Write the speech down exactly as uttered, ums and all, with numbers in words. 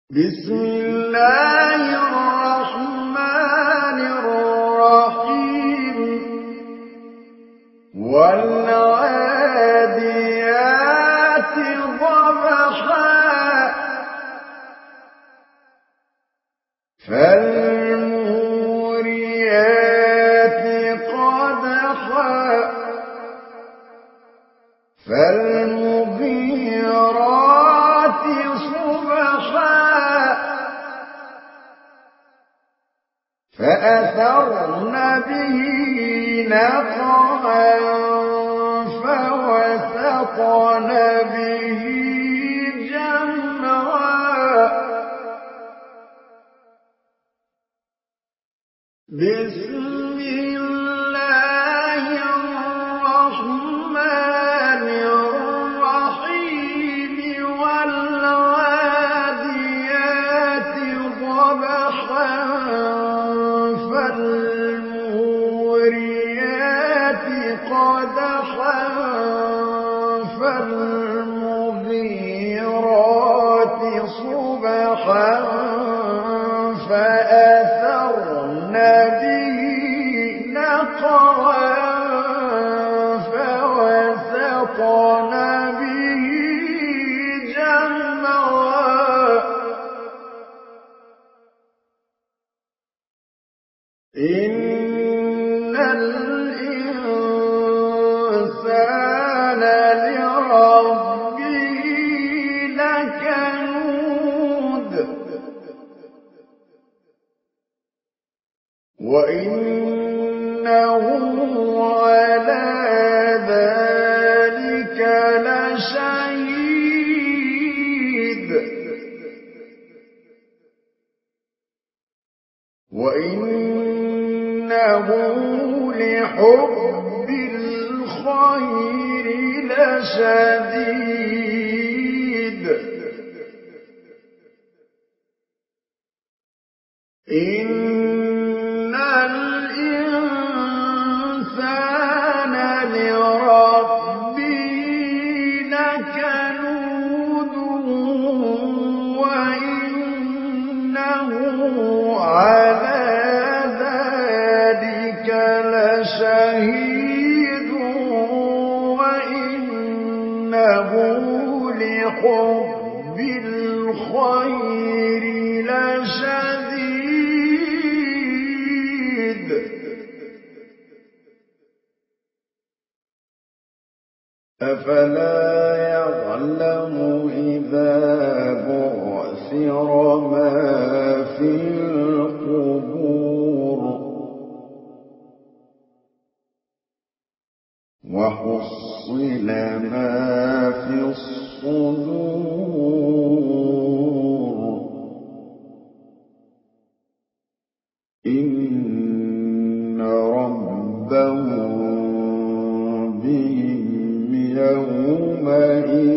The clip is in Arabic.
بسم الله الرحمن الرحيم والعاديات ضبحا فالموريات قدحا فالمغيرات صبحا فأثرن به نقعا فوسطن به جمعا بسم الله الرحمن الرحيم والعاديات ضبحا فالموريات قدحا فالمغيرات صبحا فأثرن به نقعا فوسطن به جمعا إن الإنسان لربه لكنود وإنه على ذلك لشهيد وإنه لحب الخير لشديد إن الإنسان لربه لكنود وإنه على ذلك لشهيد وإنه لحب الخير لشديد أفلا يعلم إذا بعثر ما في القبور وحصل ما في الصدور إن ربهم بهم يومئذ